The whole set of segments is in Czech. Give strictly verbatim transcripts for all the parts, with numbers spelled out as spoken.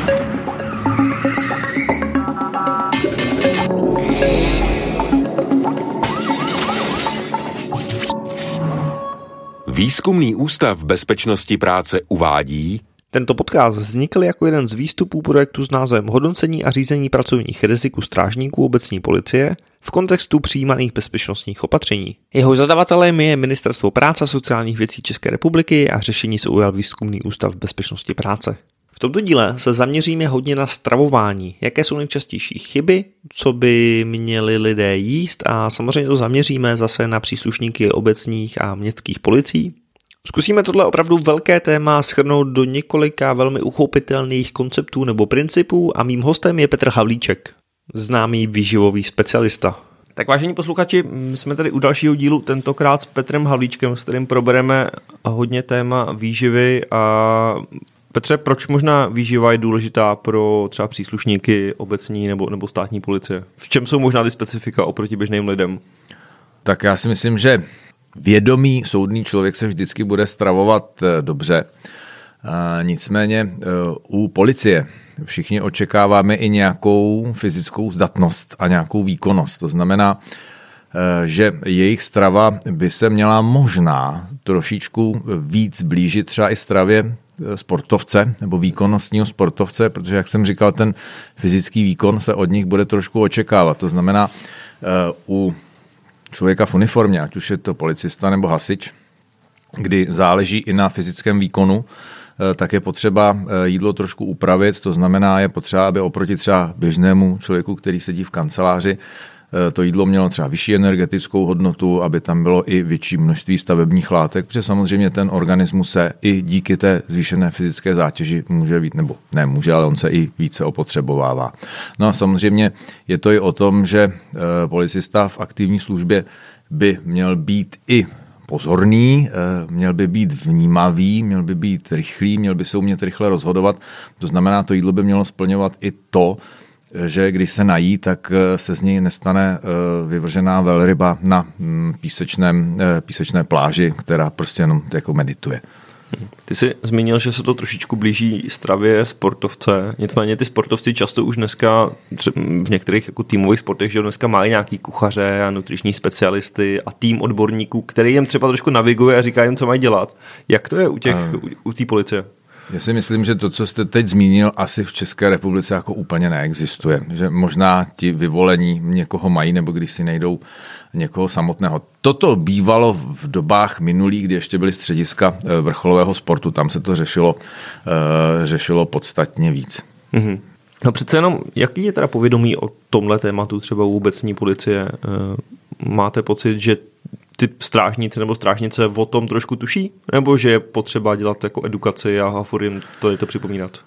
Výzkumný ústav bezpečnosti práce uvádí: Tento podcast vznikl jako jeden z výstupů projektu s názvem Hodnocení a řízení pracovních rizik u strážníků obecní policie v kontextu přijímaných bezpečnostních opatření. Jeho zadavatelem je Ministerstvo práce a sociálních věcí České republiky a řešení se ujal Výzkumný ústav bezpečnosti práce. V tomto díle se zaměříme hodně na stravování, jaké jsou nejčastější chyby, co by měli lidé jíst a samozřejmě to zaměříme zase na příslušníky obecních a městských policií. Zkusíme tohle opravdu velké téma shrnout do několika velmi uchopitelných konceptů nebo principů a mým hostem je Petr Havlíček, známý výživový specialista. Tak vážení posluchači, jsme tady u dalšího dílu, tentokrát s Petrem Havlíčkem, s kterým probereme hodně téma výživy. A Petře, proč možná výživa je důležitá pro třeba příslušníky obecní nebo, nebo státní policie? V čem jsou možná ty specifika oproti běžným lidem? Tak já si myslím, že vědomý soudný člověk se vždycky bude stravovat dobře. Nicméně u policie všichni očekáváme i nějakou fyzickou zdatnost a nějakou výkonnost. To znamená, že jejich strava by se měla možná trošičku víc blížit třeba i stravě sportovce nebo výkonnostního sportovce, protože, jak jsem říkal, ten fyzický výkon se od nich bude trošku očekávat. To znamená, u člověka v uniformě, ať už je to policista nebo hasič, kdy záleží i na fyzickém výkonu, tak je potřeba jídlo trošku upravit, to znamená, je potřeba, aby oproti třeba běžnému člověku, který sedí v kanceláři, to jídlo mělo třeba vyšší energetickou hodnotu, aby tam bylo i větší množství stavebních látek, protože samozřejmě ten organismus se i díky té zvýšené fyzické zátěži může být, nebo ne může, ale on se i více opotřebovává. No a samozřejmě je to i o tom, že policista v aktivní službě by měl být i pozorný, měl by být vnímavý, měl by být rychlý, měl by se umět rychle rozhodovat. To znamená, to jídlo by mělo splňovat i to, že když se nají, tak se z něj nestane vyvržená velryba na písečném, písečné pláži, která prostě jenom jako medituje. Ty jsi zmínil, že se to trošičku blíží stravě sportovce, nicméně ty sportovci často už dneska v některých jako týmových sportech, že dneska mají nějaký kuchaře a nutriční specialisty a tým odborníků, který jim třeba trošku naviguje a říká jim, co mají dělat. Jak to je u těch, uh. u té policie? Já si myslím, že to, co jste teď zmínil, asi v České republice jako úplně neexistuje. Že možná ti vyvolení někoho mají, nebo když si nejdou někoho samotného. Toto bývalo v dobách minulých, kdy ještě byly střediska vrcholového sportu, tam se to řešilo, řešilo podstatně víc. Mm-hmm. No přece jenom, jaký je teda povědomí o tomhle tématu třeba u obecní policie? Máte pocit, že ty strážníci nebo strážnice o tom trošku tuší? Nebo že je potřeba dělat jako edukaci a furt jim to, to připomínat?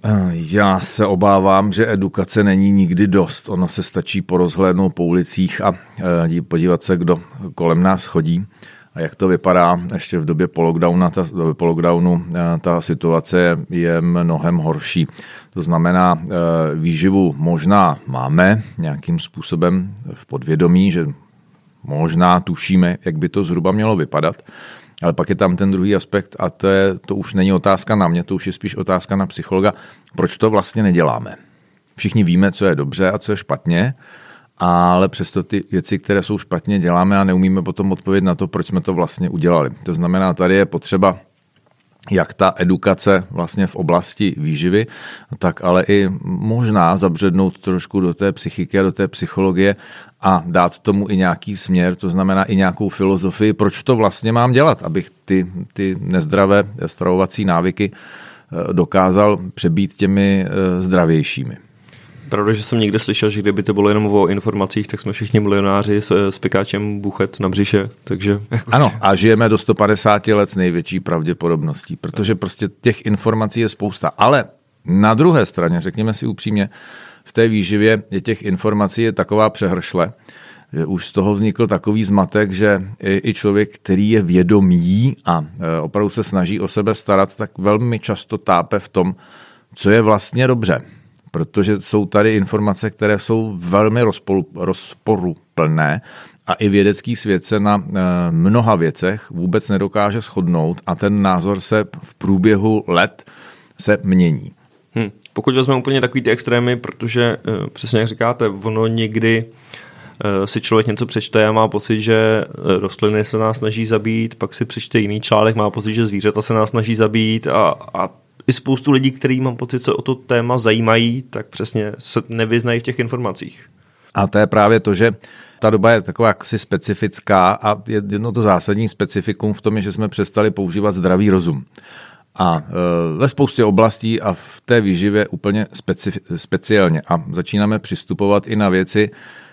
Já se obávám, že edukace není nikdy dost. Ono se stačí porozhlédnout po ulicích a podívat se, kdo kolem nás chodí a jak to vypadá ještě v době po lockdownu. Ta, po lockdownu ta situace je mnohem horší. To znamená, výživu možná máme nějakým způsobem v podvědomí, že možná tušíme, jak by to zhruba mělo vypadat, ale pak je tam ten druhý aspekt a to, je, to už není otázka na mě, to už je spíš otázka na psychologa, proč to vlastně neděláme. Všichni víme, co je dobře a co je špatně, ale přesto ty věci, které jsou špatně, děláme a neumíme potom odpovědět na to, proč jsme to vlastně udělali. To znamená, tady je potřeba jak ta edukace vlastně v oblasti výživy, tak ale i možná zabřednout trošku do té psychiky a do té psychologie a dát tomu i nějaký směr, to znamená i nějakou filozofii, proč to vlastně mám dělat, abych ty, ty nezdravé stravovací návyky dokázal přebít těmi zdravějšími. Pravda, že jsem někde slyšel, že kdyby to bylo jenom o informacích, tak jsme všichni milionáři s, s pekáčem buchet na břiše, takže... Jako... Ano, a žijeme do sto padesát let s největší pravděpodobností, protože prostě těch informací je spousta. Ale na druhé straně, řekněme si upřímně, v té výživě je těch informací je taková přehršle, že už z toho vznikl takový zmatek, že i člověk, který je vědomý a opravdu se snaží o sebe starat, tak velmi často tápe v tom, co je vlastně dobře. Protože jsou tady informace, které jsou velmi rozporuplné a i vědecký svět se na mnoha věcech vůbec nedokáže shodnout a ten názor se v průběhu let se mění. Hmm. Pokud vezmeme úplně takový ty extrémy, protože uh, přesně jak říkáte, ono někdy uh, si člověk něco přečte a má pocit, že rostliny se nás snaží zabít, pak si přečte jiný článek, má pocit, že zvířata se nás snaží zabít a, a i spoustu lidí, kteří mám pocit, se o to téma zajímají, tak přesně se nevyznají v těch informacích. A to je právě to, že ta doba je taková jaksi specifická a jedno to zásadní specifikum v tom je, že jsme přestali používat zdravý rozum. A ve spoustě oblastí a v té výživě úplně specif- speciálně. A začínáme přistupovat i na věci,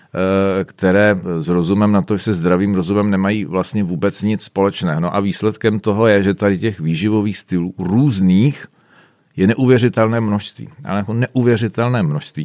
které s rozumem, na to, že se zdravým rozumem nemají vlastně vůbec nic společného. No a výsledkem toho je, že tady těch výživových stylů různých je neuvěřitelné množství. Ale jako neuvěřitelné množství.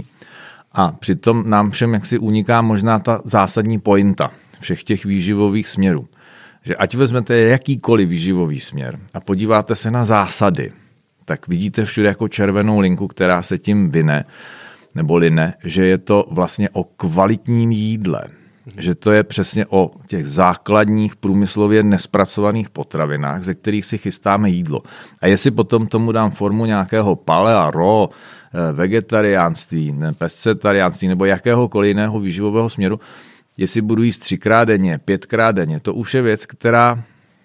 A přitom nám všem jaksi uniká možná ta zásadní pointa všech těch výživových směrů. Že ať vezmete jakýkoliv výživový směr a podíváte se na zásady, tak vidíte všude jako červenou linku, která se tím vyne, nebo line, že je to vlastně o kvalitním jídle. Že to je přesně o těch základních průmyslově nespracovaných potravinách, ze kterých si chystáme jídlo. A jestli potom tomu dám formu nějakého palea, raw, vegetariánství, pescetariánství nebo jakéhokoliv jiného výživového směru, jestli budu jíst třikrát denně, pětkrát denně, to už je věc, která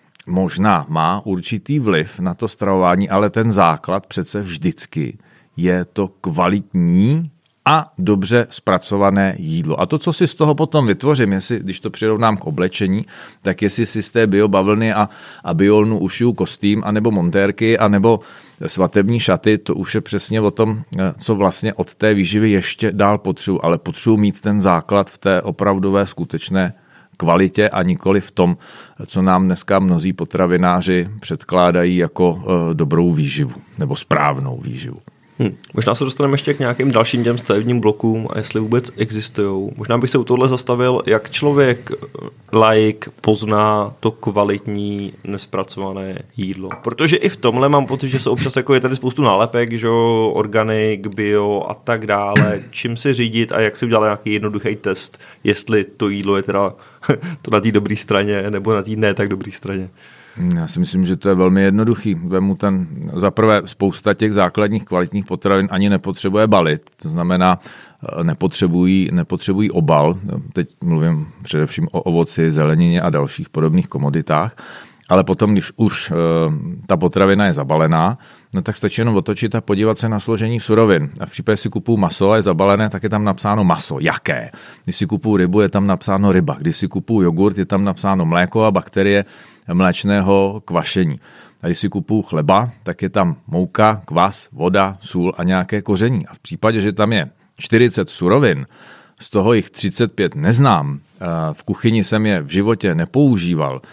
možná má určitý vliv na to stravování, ale ten základ přece vždycky je to kvalitní a dobře zpracované jídlo. A to, co si z toho potom vytvořím, jestli, když to přirovnám k oblečení, tak jestli si z té biobavlny a, a biolnu ušiju kostým, anebo montérky, anebo svatební šaty, to už je přesně o tom, co vlastně od té výživy ještě dál potřebuji, ale potřebuji mít ten základ v té opravdové skutečné kvalitě a nikoli v tom, co nám dneska mnozí potravináři předkládají jako uh, dobrou výživu nebo správnou výživu. Hmm. Možná se dostaneme ještě k nějakým dalším těm stavebním blokům a jestli vůbec existují. Možná bych se u tohle zastavil, jak člověk, laik, pozná to kvalitní, nespracované jídlo. Protože i v tomhle mám pocit, že se občas jako je tady spoustu nálepek, že organik, bio a tak dále. Čím si řídit a jak si udělat nějaký jednoduchý test, jestli to jídlo je teda to na té dobré straně nebo na té ne tak dobré straně. Já si myslím, že to je velmi jednoduchý. Vemu ten, zaprvé spousta těch základních kvalitních potravin ani nepotřebuje balit, to znamená nepotřebují, nepotřebují obal. Teď mluvím především o ovoci, zelenině a dalších podobných komoditách, ale potom, když už ta potravina je zabalená, no tak stačí jenom otočit a podívat se na složení surovin. A v případě, si kupuju maso a je zabalené, tak je tam napsáno maso. Jaké? Když si kupuju rybu, je tam napsáno ryba. Když si kupuju jogurt, je tam napsáno mléko a bakterie mléčného kvašení. A když si kupuju chleba, tak je tam mouka, kvas, voda, sůl a nějaké koření. A v případě, že tam je čtyřicet surovin, z toho jich třicet pět neznám, v kuchyni jsem je v životě nepoužíval,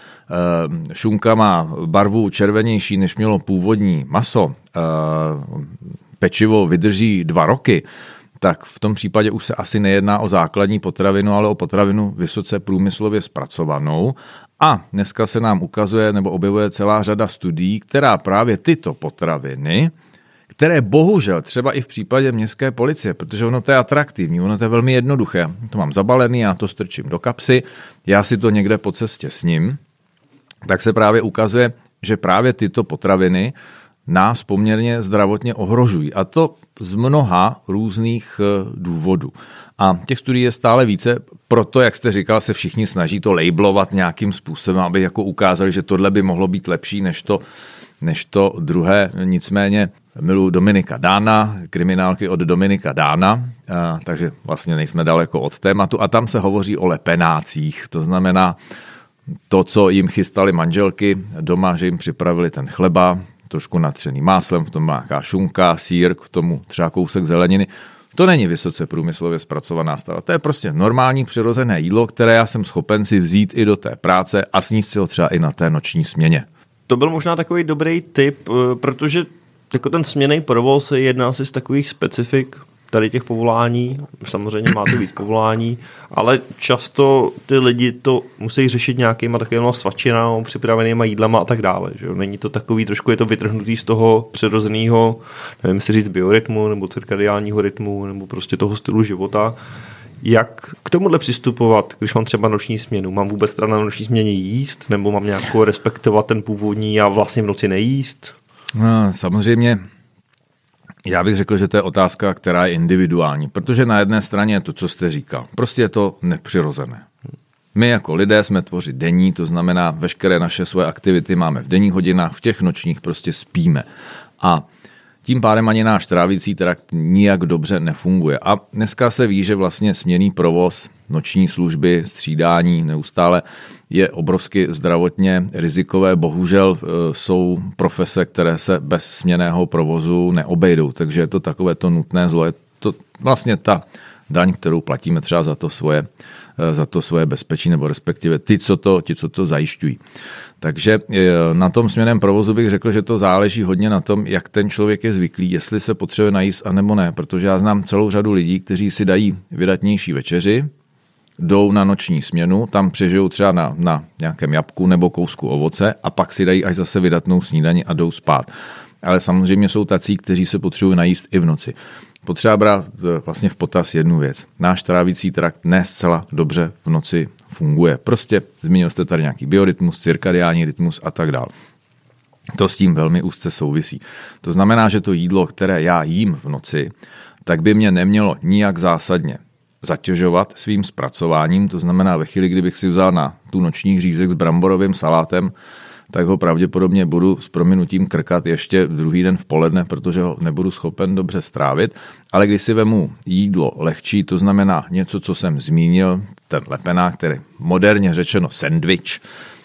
šunka má barvu červenější, než mělo původní maso, pečivo vydrží dva roky, tak v tom případě už se asi nejedná o základní potravinu, ale o potravinu vysoce průmyslově zpracovanou. A dneska se nám ukazuje nebo objevuje celá řada studií, která právě tyto potraviny, které bohužel třeba i v případě městské policie, protože ono to je atraktivní, ono to je velmi jednoduché. To mám zabalený, já to strčím do kapsy, já si to někde po cestě sním, tak se právě ukazuje, že právě tyto potraviny nás poměrně zdravotně ohrožují. A to z mnoha různých důvodů. A těch studií je stále více, proto, jak jste říkal, se všichni snaží to labelovat nějakým způsobem, aby jako ukázali, že tohle by mohlo být lepší než to, než to druhé. Nicméně miluji Dominika Dána, kriminálky od Dominika Dána, a, takže vlastně nejsme daleko od tématu. A tam se hovoří o lepenácích, to znamená to, co jim chystali manželky doma, že jim připravili ten chleba, trošku natřený máslem, v tom nějaká šunka, sýr, k tomu třeba kousek zeleniny. To není vysoce průmyslově zpracovaná strava. To je prostě normální přirozené jídlo, které já jsem schopen si vzít i do té práce a sníst si ho třeba i na té noční směně. To byl možná takový dobrý tip, protože jako ten směnný provoz je jedna z takových specifik tady těch povolání, samozřejmě má to víc povolání, ale často ty lidi to musí řešit nějakýma takovýma svačinama, připravenýma jídlama a tak dále. Že? Není to takový, trošku je to vytrhnutý z toho přirozeného, nevím, jestli říct biorytmu, nebo cirkadiálního rytmu, nebo prostě toho stylu života. Jak k tomuhle přistupovat, když mám třeba noční směnu? Mám vůbec teda na noční směně jíst, nebo mám nějakou respektovat ten původní a vlastně v noci nejíst? No, samozřejmě Já bych řekl, že to je otázka, která je individuální, protože na jedné straně je to, co jste říkal. Prostě je to nepřirozené. My jako lidé jsme tvořit denní, to znamená, veškeré naše svoje aktivity máme v denních hodinách, v těch nočních prostě spíme. A tím pádem ani náš trávicí trakt nijak dobře nefunguje. A dneska se ví, že vlastně směnný provoz, noční služby, střídání neustále je obrovsky zdravotně rizikové. Bohužel jsou profese, které se bez směnného provozu neobejdou, takže je to takové to nutné zlo. Je to vlastně ta daň, kterou platíme třeba za to svoje, za to svoje bezpečí, nebo respektive ty, co to, ti, co to zajišťují. Takže na tom směnném provozu bych řekl, že to záleží hodně na tom, jak ten člověk je zvyklý, jestli se potřebuje najíst a nebo ne, protože já znám celou řadu lidí, kteří si dají vydatnější večeři, jdou na noční směnu, tam přežijou třeba na, na nějakém jabku nebo kousku ovoce a pak si dají až zase vydatnou snídani a jdou spát. Ale samozřejmě jsou tací, kteří se potřebují najíst i v noci. Potřeba brát vlastně v potaz jednu věc. Náš trávicí trakt ne zcela dobře v noci funguje. Prostě zmínil jste tady nějaký biorytmus, cirkadiální rytmus a tak dále. To s tím velmi úzce souvisí. To znamená, že to jídlo, které já jím v noci, tak by mě nemělo nijak zásadně zatěžovat svým zpracováním. To znamená, ve chvíli, kdybych si vzal na tu noční řízek s bramborovým salátem, tak ho pravděpodobně budu s prominutím krkat ještě druhý den v poledne, protože ho nebudu schopen dobře strávit. Ale když si vemu jídlo lehčí, to znamená něco, co jsem zmínil, ten lepenák, který moderně řečeno sendvič,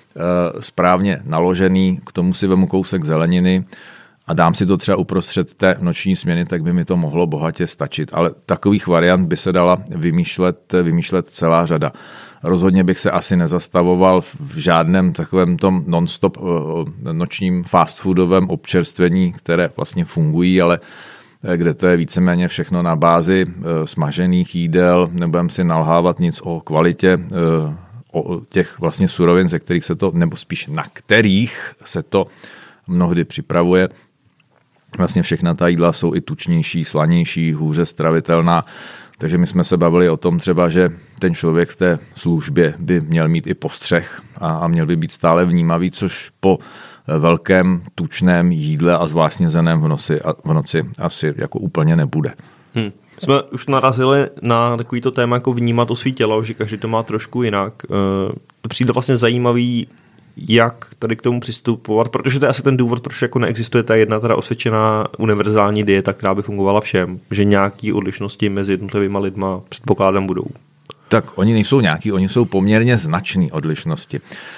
správně naložený, k tomu si vemu kousek zeleniny a dám si to třeba uprostřed té noční směny, tak by mi to mohlo bohatě stačit. Ale takových variant by se dala vymýšlet, vymýšlet celá řada. Rozhodně bych se asi nezastavoval v žádném takovém tom non-stop nočním fast foodovém občerstvení, které vlastně fungují, ale kde to je víceméně všechno na bázi smažených jídel, nebudem si nalhávat nic o kvalitě o těch vlastně surovin, ze kterých se to, nebo spíš na kterých se to mnohdy připravuje. Vlastně všechna ta jídla jsou i tučnější, slanější, hůře stravitelná. Takže my jsme se bavili o tom třeba, že ten člověk v té službě by měl mít i postřeh a, a měl by být stále vnímavý, což po velkém tučném jídle a zvláštnězeném v noci, a v noci asi jako úplně nebude. Hmm. Jsme už narazili na takovýto téma jako vnímat o svý tělo, že každý to má trošku jinak. To přijde vlastně zajímavý, jak tady k tomu přistupovat, protože to je asi ten důvod, proč jako neexistuje ta jedna teda osvědčená univerzální dieta, která by fungovala všem, že nějaký odlišnosti mezi jednotlivými lidma předpokládám budou. Tak oni nejsou nějaký, oni jsou poměrně značné odlišnosti.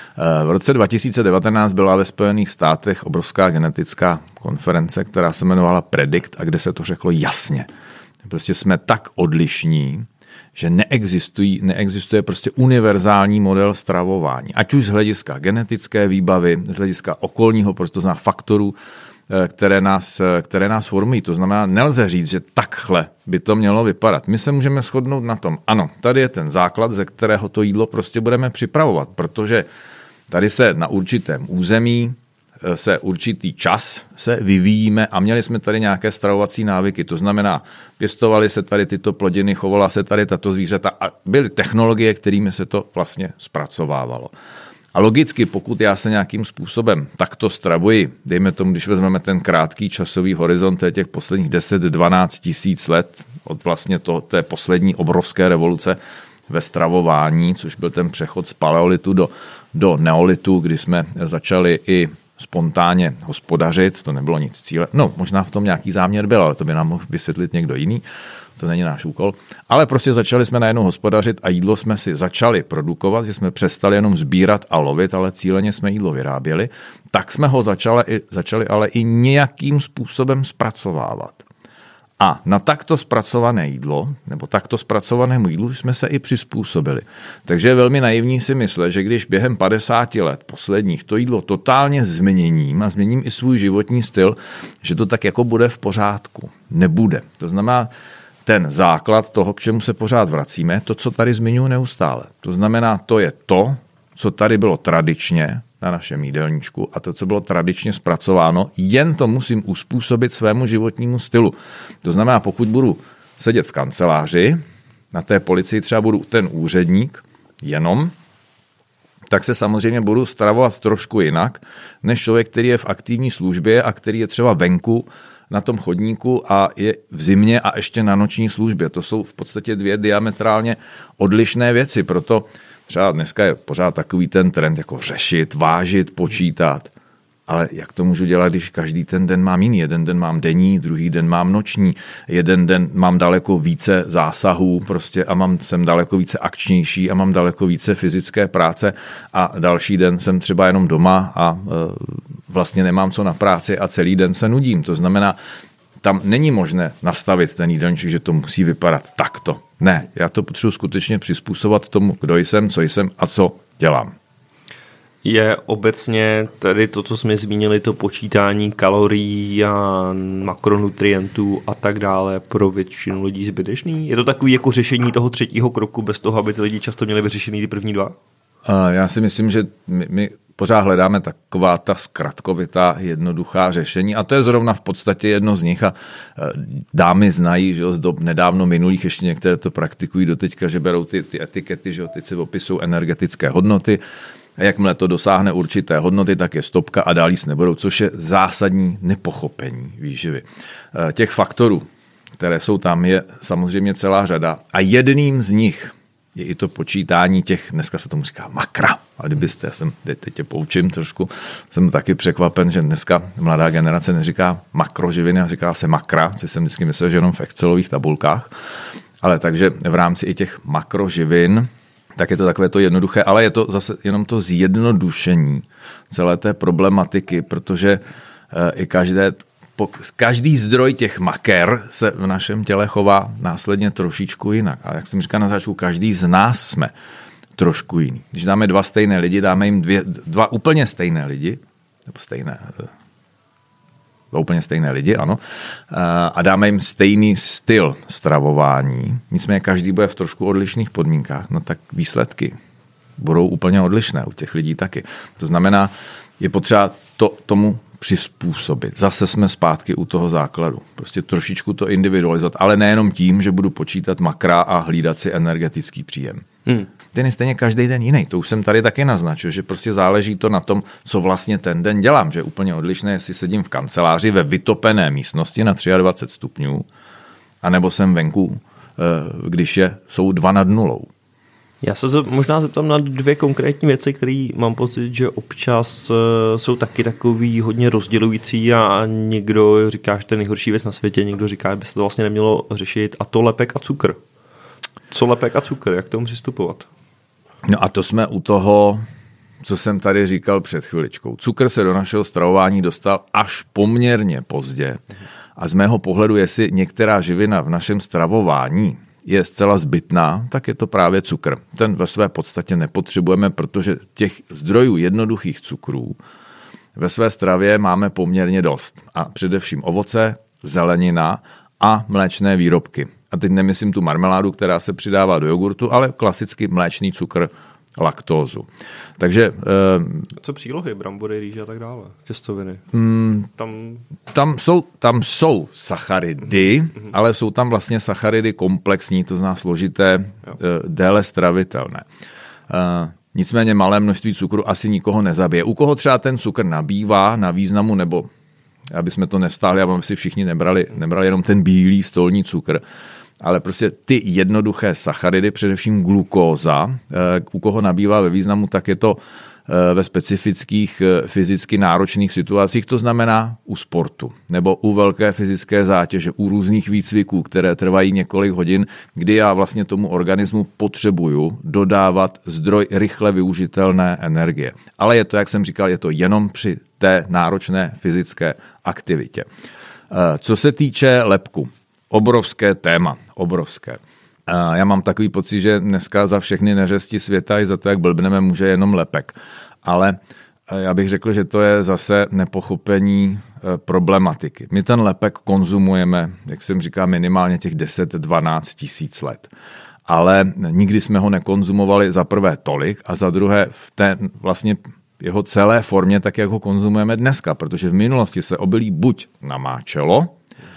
V roce dva tisíce devatenáct byla ve Spojených státech obrovská genetická konference, která se jmenovala Predict a kde se to řeklo jasně. Prostě jsme tak odlišní, že neexistují, neexistuje prostě univerzální model stravování. Ať už z hlediska genetické výbavy, z hlediska okolního, prostě to znamená faktorů, které nás, které nás formují. To znamená, nelze říct, že takhle by to mělo vypadat. My se můžeme shodnout na tom, ano, tady je ten základ, ze kterého to jídlo prostě budeme připravovat, protože tady se na určitém území se určitý čas se vyvíjíme a měli jsme tady nějaké stravovací návyky. To znamená, pěstovaly se tady tyto plodiny, chovala se tady tato zvířata a byly technologie, kterými se to vlastně zpracovávalo. A logicky, pokud já se nějakým způsobem takto stravuji, dejme tomu, když vezmeme ten krátký časový horizont těch posledních deset dvanáct tisíc let od vlastně to, té poslední obrovské revoluce ve stravování, což byl ten přechod z paleolitu do, do neolitu, kdy jsme začali i spontánně hospodařit, to nebylo nic cíle. No, možná v tom nějaký záměr byl, ale to by nám mohl vysvětlit někdo jiný, to není náš úkol. Ale prostě začali jsme najednou hospodařit a jídlo jsme si začali produkovat, že jsme přestali jenom sbírat a lovit, ale cíleně jsme jídlo vyráběli, tak jsme ho začali, začali ale i nějakým způsobem zpracovávat. A na takto zpracované jídlo, nebo takto zpracovanému jídlu jsme se i přizpůsobili. Takže je velmi naivní si myslet, že když během padesáti let posledních to jídlo totálně změním a změním i svůj životní styl, že to tak jako bude v pořádku. Nebude. To znamená, ten základ toho, k čemu se pořád vracíme, to, co tady zmiňuji neustále. To znamená, to je to, co tady bylo tradičně na našem jídelníčku a to, co bylo tradičně zpracováno, jen to musím uspůsobit svému životnímu stylu. To znamená, pokud budu sedět v kanceláři, na té policii třeba budu ten úředník jenom, tak se samozřejmě budu stravovat trošku jinak, než člověk, který je v aktivní službě a který je třeba venku na tom chodníku a je v zimě a ještě na noční službě. To jsou v podstatě dvě diametrálně odlišné věci, proto třeba dneska je pořád takový ten trend jako řešit, vážit, počítat. Ale jak to můžu dělat, když každý ten den mám jiný? Jeden den mám denní, druhý den mám noční, jeden den mám daleko více zásahů prostě a mám, jsem daleko více akčnější a mám daleko více fyzické práce a další den jsem třeba jenom doma a e, vlastně nemám co na práci a celý den se nudím. To znamená, tam není možné nastavit ten jídelníček, že to musí vypadat takto. Ne, já to potřebuji skutečně přizpůsobovat tomu, kdo jsem, co jsem a co dělám. Je obecně tady to, co jsme zmínili, to počítání kalorií a makronutrientů a tak dále pro většinu lidí zbytečný? Je to takový jako řešení toho třetího kroku bez toho, aby ty lidi často měli vyřešený ty první dva? Já si myslím, že my, my pořád hledáme taková ta zkratkovitá, jednoduchá řešení a to je zrovna v podstatě jedno z nich a dámy znají, že z dob nedávno minulých, ještě některé to praktikují doteďka, že berou ty, ty etikety, že teď se opisují energetické hodnoty. A jakmile to dosáhne určité hodnoty, tak je stopka a dál jíst nebudou, což je zásadní nepochopení výživy. Těch faktorů, které jsou tam, je samozřejmě celá řada a jedním z nich je i to počítání těch, dneska se tomu říká makra. A kdybyste, já jsem, teď tě poučím trošku, jsem taky překvapen, že dneska mladá generace neříká makroživiny, a říká se makra, což jsem vždycky myslel, že jenom v Excelových tabulkách. Ale takže v rámci i těch makroživin tak je to takové to jednoduché, ale je to zase jenom to zjednodušení celé té problematiky, protože i každé, každý zdroj těch maker se v našem těle chová následně trošičku jinak. A jak jsem říkal na začátku, každý z nás jsme trošku jiný. Když dáme dva stejné lidi, dáme jim dvě, dva úplně stejné lidi, nebo stejné, dva úplně stejné lidi, ano, a dáme jim stejný styl stravování, nicméně každý bude v trošku odlišných podmínkách, no tak výsledky budou úplně odlišné u těch lidí taky. To znamená, je potřeba to tomu přizpůsobit. Zase jsme zpátky u toho základu. Prostě trošičku to individualizovat, ale nejenom tím, že budu počítat makra a hlídat si energetický příjem. Hmm. Ten je stejně každý den jiný. To už jsem tady taky naznačil, že prostě záleží to na tom, co vlastně ten den dělám. Že je úplně odlišné, jestli sedím v kanceláři ve vytopené místnosti na dvacet tři stupňů, anebo jsem venku, když je, jsou dva nad nulou. Já se možná zeptám na dvě konkrétní věci, které mám pocit, že občas jsou taky takový hodně rozdělující a někdo říká, že to je nejhorší věc na světě, někdo říká, že by se to vlastně nemělo řešit, a to lepek a cukr. Co lepek a cukr, jak k tomu přistupovat? No a to jsme u toho, co jsem tady říkal před chviličkou. Cukr se do našeho stravování dostal až poměrně pozdě a z mého pohledu, jestli některá živina v našem stravování je zcela zbytná, tak je to právě cukr. Ten ve své podstatě nepotřebujeme, protože těch zdrojů jednoduchých cukrů ve své stravě máme poměrně dost. A především ovoce, zelenina a mléčné výrobky. A teď nemyslím tu marmeládu, která se přidává do jogurtu, ale klasicky mléčný cukr, laktózu. Takže... Co přílohy, brambory, rýže a tak dále, těstoviny? Mm, tam... Tam, jsou, tam jsou sacharidy, mm-hmm. ale jsou tam vlastně sacharidy komplexní, to znamená složité, jo. déle stravitelné. Uh, nicméně malé množství cukru asi nikoho nezabije. U koho třeba ten cukr nabývá na významu, nebo aby jsme to nevstáhli, aby si všichni nebrali, nebrali jenom ten bílý stolní cukr, ale prostě ty jednoduché sacharidy, především glukóza, u koho nabývá ve významu, tak je to ve specifických fyzicky náročných situacích, to znamená u sportu nebo u velké fyzické zátěže, u různých výcviků, které trvají několik hodin, kdy já vlastně tomu organismu potřebuju dodávat zdroj rychle využitelné energie. Ale je to, jak jsem říkal, je to jenom při té náročné fyzické aktivitě. Co se týče lepku, obrovské téma, obrovské. Já mám takový pocit, že dneska za všechny neřesti světa i za to, jak blbneme, může jenom lepek. Ale já bych řekl, že to je zase nepochopení problematiky. My ten lepek konzumujeme, jak jsem říkal, minimálně těch deset dvanáct tisíc let. Ale nikdy jsme ho nekonzumovali za prvé tolik a za druhé v té vlastně jeho celé formě, tak jak ho konzumujeme dneska, protože v minulosti se obilí buď namáčelo,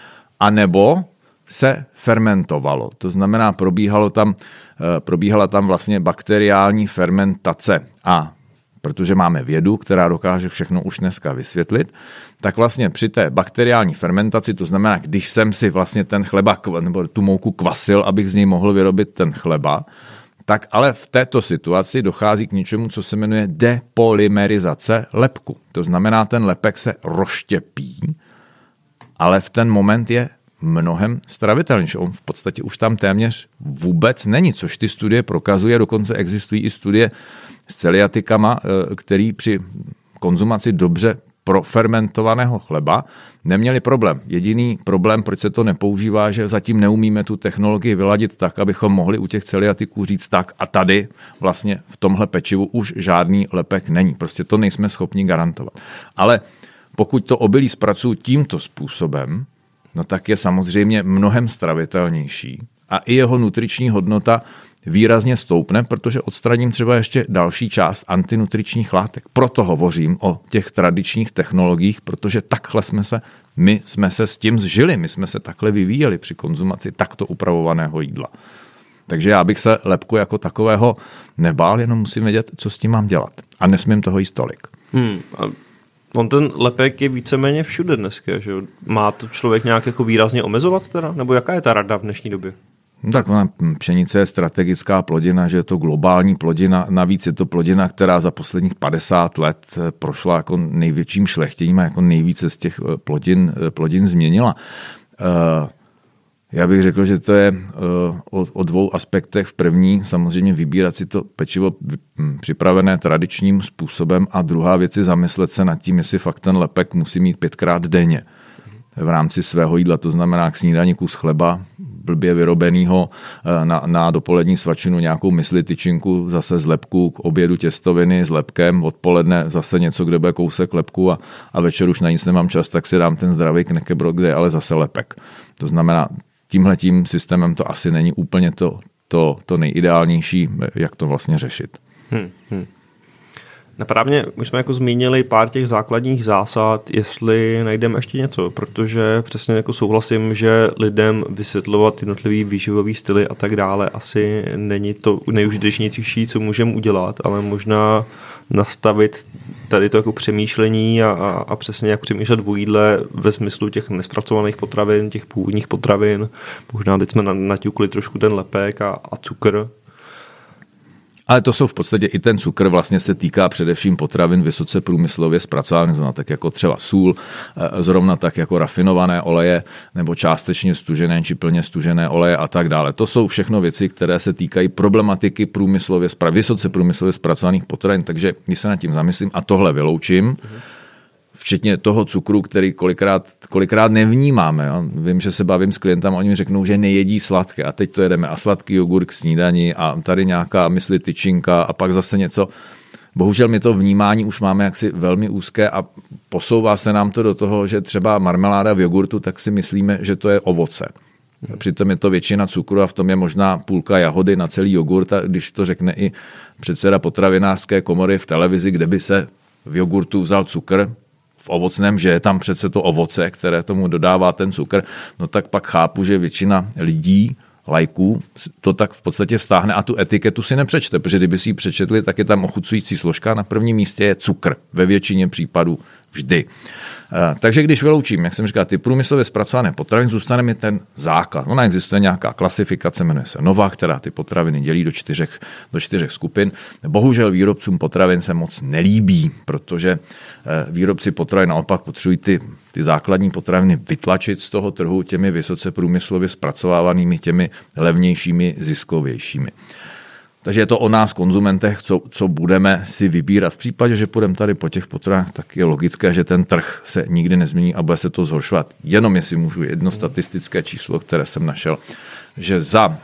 anebo se fermentovalo. To znamená, probíhalo tam, probíhala tam vlastně bakteriální fermentace. A protože máme vědu, která dokáže všechno už dneska vysvětlit, tak vlastně při té bakteriální fermentaci, to znamená, když jsem si vlastně ten chleba nebo tu mouku kvasil, abych z něj mohl vyrobit ten chleba, tak ale v této situaci dochází k něčemu, co se jmenuje depolymerizace lepku. To znamená, ten lepek se rozštěpí, ale v ten moment je mnohem stravitelnější. On v podstatě už tam téměř vůbec není, což ty studie prokazuje. Dokonce existují i studie s celiatikama, který při konzumaci dobře profermentovaného chleba neměli problém. Jediný problém, proč se to nepoužívá, že zatím neumíme tu technologii vyladit tak, abychom mohli u těch celiatiků říct tak a tady vlastně v tomhle pečivu už žádný lepek není. Prostě to nejsme schopni garantovat. Ale pokud to obilí zpracuju tímto způsobem, no tak je samozřejmě mnohem stravitelnější a i jeho nutriční hodnota výrazně stoupne, protože odstraním třeba ještě další část antinutričních látek. Proto hovořím o těch tradičních technologiích, protože takhle jsme se, my jsme se s tím zžili, my jsme se takhle vyvíjeli při konzumaci takto upravovaného jídla. Takže já bych se lepku jako takového nebál, jenom musím vědět, co s tím mám dělat. A nesmím toho jíst tolik. Hmm, a on ten lepek je víceméně všude dneska, že má to člověk nějak jako výrazně omezovat teda? Nebo jaká je ta rada v dnešní době? No tak ona, pšenice je strategická plodina, že je to globální plodina, navíc je to plodina, která za posledních padesát let prošla jako největším šlechtěním a jako nejvíce z těch plodin, plodin změnila. Já bych řekl, že to je o, o dvou aspektech. V první samozřejmě vybírat si to pečivo připravené tradičním způsobem a druhá věc je zamyslet se nad tím, jestli fakt ten lepek musí mít pětkrát denně v rámci svého jídla, to znamená k snídani kus chleba, blbě vyrobenýho, na, na dopolední svačinu nějakou mysli tyčinku, zase z lepku, k obědu těstoviny s lepkem, odpoledne zase něco, kde bude kousek lepku a, a večer už na nic nemám čas, tak si dám ten zdravý knäckebrot, kde je ale zase lepek. To znamená, tímhletím systémem to asi není úplně to, to, to nejideálnější, jak to vlastně řešit. Hmm, hmm. Napravně, my jsme jako zmínili pár těch základních zásad, jestli najdeme ještě něco, protože přesně jako souhlasím, že lidem vysvětlovat jednotlivý výživový styly a tak dále asi není to nejužitečnější, co můžeme udělat, ale možná nastavit tady to jako přemýšlení a, a, a přesně jak přemýšlet o jídle ve smyslu těch nespracovaných potravin, těch původních potravin. Možná teď jsme naťukli trošku ten lepek a, a cukr. Ale to jsou v podstatě i ten cukr vlastně se týká především potravin vysoce průmyslově zpracovaných, zrovna tak jako třeba sůl, zrovna tak jako rafinované oleje nebo částečně stužené či plně stužené oleje a tak dále. To jsou všechno věci, které se týkají problematiky průmyslově, vysoce průmyslově zpracovaných potravin, takže když se nad tím zamyslím a tohle vyloučím, včetně toho cukru, který kolikrát, kolikrát nevnímáme. Jo. Vím, že se bavím s klientem, oni mi řeknou, že nejedí sladké a teď to jedeme a sladký jogurt k snídani a tady nějaká mysli tyčinka a pak zase něco. Bohužel my to vnímání už máme jaksi velmi úzké a posouvá se nám to do toho, že třeba marmeláda v jogurtu, tak si myslíme, že to je ovoce. Přitom je to většina cukru a v tom je možná půlka jahody na celý jogurt a když to řekne i předseda potravinářské komory v televizi, kde by se v jogurtu vzal cukr, v ovocném, že je tam přece to ovoce, které tomu dodává ten cukr, no tak pak chápu, že většina lidí, lajků, to tak v podstatě vztáhne a tu etiketu si nepřečte, protože kdyby si ji přečetli, tak je tam ochucující složka, na prvním místě je cukr, ve většině případů vždy. Takže když vyloučím, jak jsem říkal, ty průmyslově zpracované potraviny, zůstane mi ten základ. Ona existuje nějaká klasifikace, jmenuje se Nova, která ty potraviny dělí do čtyřech, do čtyřech skupin. Bohužel výrobcům potravin se moc nelíbí, protože výrobci potravin naopak potřebují ty, ty základní potraviny vytlačit z toho trhu těmi vysoce průmyslově zpracovávanými, těmi levnějšími, ziskovějšími. Takže je to o nás, konzumentech, co, co budeme si vybírat. V případě, že půjdeme tady po těch potravinách, tak je logické, že ten trh se nikdy nezmění a bude se to zhoršovat. Jenom jestli můžu jedno statistické číslo, které jsem našel, že za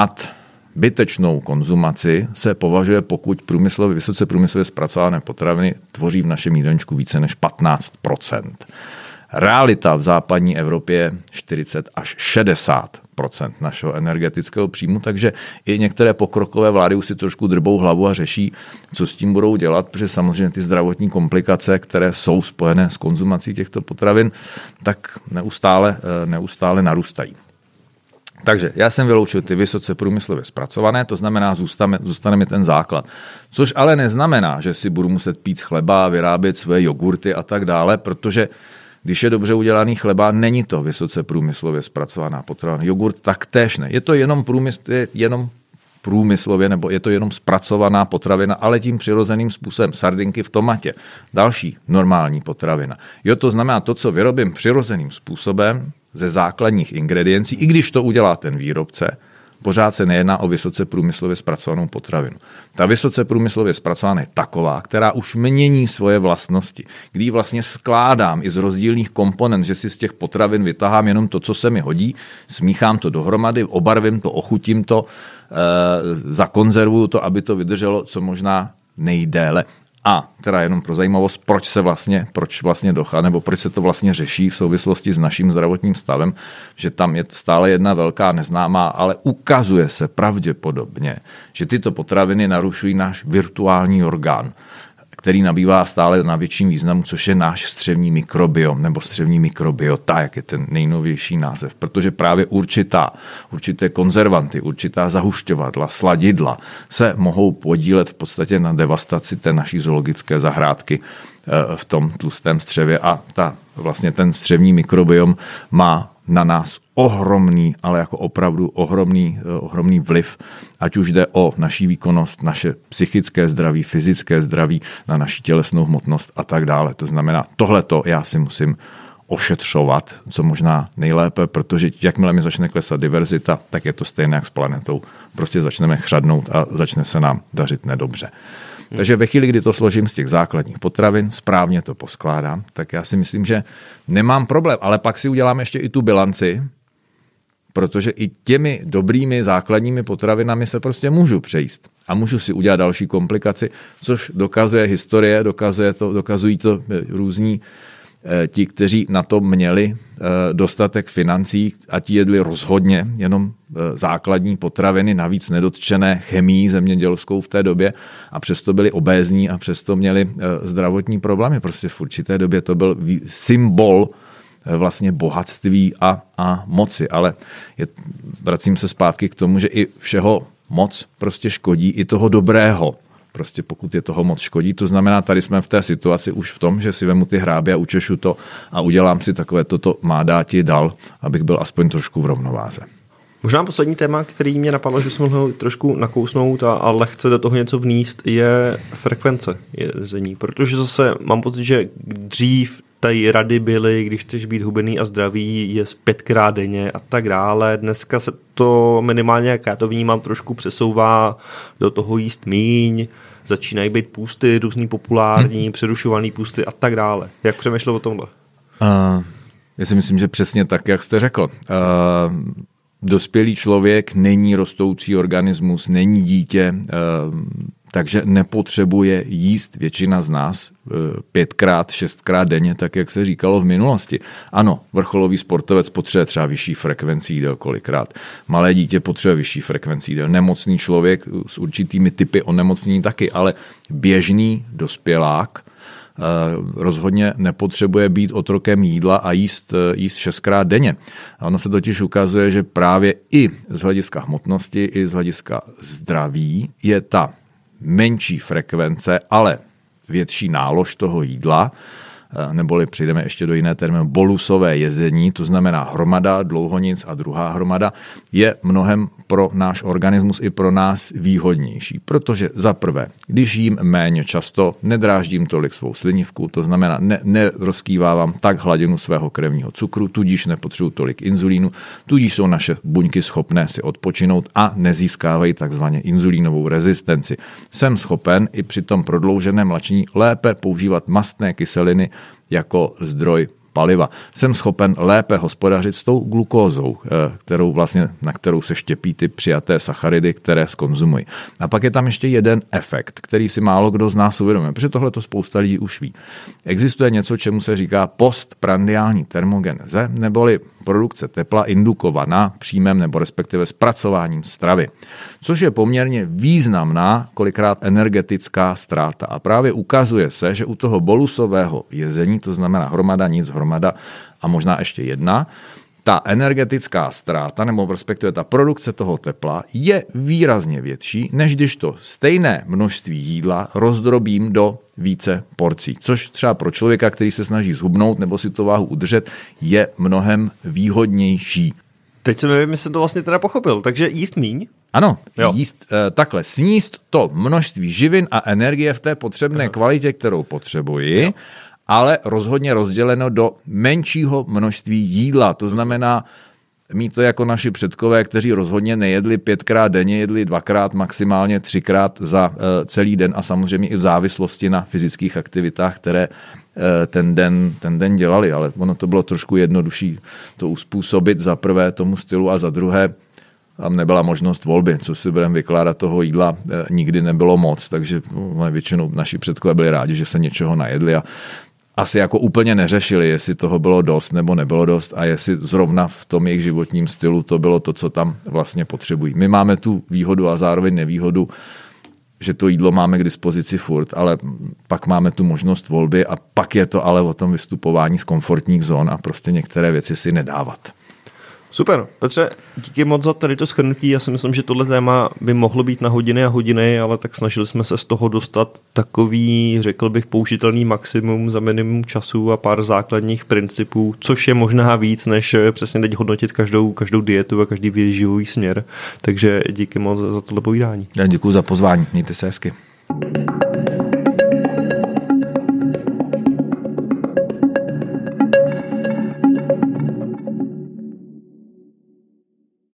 nadbytečnou konzumaci se považuje, pokud průmyslově, vysoce průmyslově zpracované potraviny tvoří v našem jídelníčku více než patnáct procent. Realita v západní Evropě je čtyřicet až šedesát procent našeho energetického příjmu, takže i některé pokrokové vlády už si trošku drbou hlavu a řeší, co s tím budou dělat, protože samozřejmě ty zdravotní komplikace, které jsou spojené s konzumací těchto potravin, tak neustále, neustále narůstají. Takže já jsem vyloučil ty vysoce průmyslově zpracované, to znamená, zůstane, zůstane mi ten základ. Což ale neznamená, že si budu muset pít chleba, vyrábět své jogurty a tak dále, protože když je dobře udělaný chleba, není to vysoce průmyslově zpracovaná potravina. Jogurt taktéž ne. Je to jenom, průmysl, je jenom průmyslově, nebo je to jenom zpracovaná potravina, ale tím přirozeným způsobem. Sardinky v tomatě. Další normální potravina. Jo, to znamená to, co vyrobím přirozeným způsobem ze základních ingrediencí, i když to udělá ten výrobce, pořád se nejedná o vysoce průmyslově zpracovanou potravinu. Ta vysoce průmyslově zpracovaná je taková, která už mění svoje vlastnosti, kdy vlastně skládám i z rozdílných komponent, že si z těch potravin vytahám jenom to, co se mi hodí, smíchám to dohromady, obarvím to, ochutím to, e, zakonzervuju to, aby to vydrželo co možná nejdéle. A teda jenom pro zajímavost, proč se vlastně, proč vlastně dochází, nebo proč se to vlastně řeší v souvislosti s naším zdravotním stavem, že tam je stále jedna velká neznámá, ale ukazuje se pravděpodobně, že tyto potraviny narušují náš virtuální orgán, který nabývá stále na větším významu, což je náš střevní mikrobiom nebo střevní mikrobiota, jak je ten nejnovější název, protože právě určitá, určité konzervanty, určitá zahušťovadla, sladidla se mohou podílet v podstatě na devastaci té naší zoologické zahrádky v tom tlustém střevě a ta, vlastně ten střevní mikrobiom má na nás ohromný, ale jako opravdu ohromný, ohromný vliv, ať už jde o naší výkonnost, naše psychické zdraví, fyzické zdraví, na naši tělesnou hmotnost a tak dále. To znamená, tohleto já si musím ošetřovat, co možná nejlépe, protože jakmile mi začne klesat diverzita, tak je to stejné jak s planetou. Prostě začneme chřadnout a začne se nám dařit nedobře. Takže ve chvíli, kdy to složím z těch základních potravin, správně to poskládám, tak já si myslím, že nemám problém, ale pak si udělám ještě i tu bilanci, protože i těmi dobrými základními potravinami se prostě můžu přejíst a můžu si udělat další komplikaci, což dokazuje historie, dokazuje to, dokazují to různí ti, kteří na to měli dostatek financí a ti jedli rozhodně jenom základní potraviny, navíc nedotčené chemií zemědělskou v té době a přesto byli obézní a přesto měli zdravotní problémy. Prostě v určité době to byl symbol vlastně bohatství a, a moci, ale je, vracím se zpátky k tomu, že i všeho moc prostě škodí, i toho dobrého. Prostě pokud je toho moc škodí, to znamená, tady jsme v té situaci už v tom, že si vemu ty hráby a učešu to a udělám si takové toto má dáti dal, abych byl aspoň trošku v rovnováze. Možná poslední téma, který mě napadlo, že jsem mohl trošku nakousnout a, a lehce do toho něco vníst, je frekvence jezení, protože zase mám pocit, že dřív tady rady byly, když chceš být hubený a zdravý, je pětkrát denně a tak dále. Dneska se to minimálně, jak já to vnímám, trošku přesouvá do toho jíst míň, začínají být půsty různý populární, hmm. přerušovaný půsty a tak dále. Jak přemýšlel o tomhle? Uh, já si myslím, že přesně tak, jak jste řekl. Uh, dospělý člověk není rostoucí organismus, není dítě, uh, takže nepotřebuje jíst většina z nás pětkrát, šestkrát denně, tak jak se říkalo v minulosti. Ano, vrcholový sportovec potřebuje třeba vyšší frekvenci jídel kolikrát. Malé dítě potřebuje vyšší frekvenci jídel. Nemocný člověk s určitými typy onemocnění taky, ale běžný dospělák rozhodně nepotřebuje být otrokem jídla a jíst, jíst šestkrát denně. A ono se totiž ukazuje, že právě i z hlediska hmotnosti, i z hlediska zdraví je ta menší frekvence, ale větší nálož toho jídla, neboli přijdeme ještě do jiné termíny, bolusové jezení, to znamená hromada dlouhonic a druhá hromada, je mnohem pro náš organismus i pro nás výhodnější. Protože za prvé, když jím méně často, nedráždím tolik svou slinivku, to znamená, ne, nerozkývávám tak hladinu svého krevního cukru, tudíž nepotřebuji tolik inzulínu, tudíž jsou naše buňky schopné si odpočinout a nezískávají takzvaně inzulínovou rezistenci. Jsem schopen i při tom prodlouženém mlačení lépe používat mastné kyseliny jako zdroj paliva. Jsem schopen lépe hospodařit s tou glukózou, kterou vlastně, na kterou se štěpí ty přijaté sacharidy, které zkonzumují. A pak je tam ještě jeden efekt, který si málo kdo z nás uvědomuje, protože tohle to spousta lidí už ví. Existuje něco, čemu se říká postprandiální termogeneze, neboli produkce tepla indukovaná příjmem nebo respektive zpracováním stravy, což je poměrně významná, kolikrát energetická ztráta. A právě ukazuje se, že u toho bolusového jezení, to znamená hromada nic, hromada a možná ještě jedna, ta energetická ztráta, nebo respektive ta produkce toho tepla je výrazně větší, než když to stejné množství jídla rozdrobím do více porcí. Což třeba pro člověka, který se snaží zhubnout nebo si tu váhu udržet, je mnohem výhodnější. Teď se nevím, jestli jsem to vlastně teda pochopil. Takže jíst míň? Ano, jo. jíst e, takhle, sníst to množství živin a energie v té potřebné Aha. kvalitě, kterou potřebuji, jo. ale rozhodně rozděleno do menšího množství jídla. To znamená mít to jako naši předkové, kteří rozhodně nejedli pětkrát denně, jedli dvakrát, maximálně třikrát za uh, celý den a samozřejmě i v závislosti na fyzických aktivitách, které uh, ten den, ten den dělali. Ale ono to bylo trošku jednodušší to uspůsobit za prvé tomu stylu a za druhé tam nebyla možnost volby, co si budeme vykládat, toho jídla eh, nikdy nebylo moc, takže no, většinou naši předkové byli rádi, že se něčeho najedli a asi jako úplně neřešili, jestli toho bylo dost nebo nebylo dost a jestli zrovna v tom jejich životním stylu to bylo to, co tam vlastně potřebují. My máme tu výhodu a zároveň nevýhodu, že to jídlo máme k dispozici furt, ale pak máme tu možnost volby a pak je to ale o tom vystupování z komfortních zón a prostě některé věci si nedávat. Super. Petře, díky moc za tady to shrnutí. Já si myslím, že tohle téma by mohlo být na hodiny a hodiny, ale tak snažili jsme se z toho dostat takový, řekl bych, použitelný maximum za minimum času a pár základních principů, což je možná víc, než přesně teď hodnotit každou, každou dietu a každý výživový směr. Takže díky moc za tohle povídání. Já děkuji za pozvání. Mějte se hezky.